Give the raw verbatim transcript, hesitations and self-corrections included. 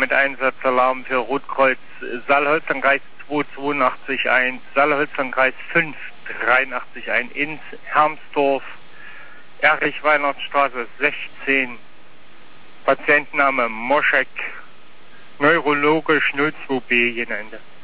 Einsatzalarm für Rotkreuz Saarholzlandkreis zwei zwei acht eins, Saarholzlandkreis fünf drei acht eins ins Hermsdorf, Erich-Weihnachtsstraße sechzehn, Patientenname Moschek, neurologisch null zwei b genannt.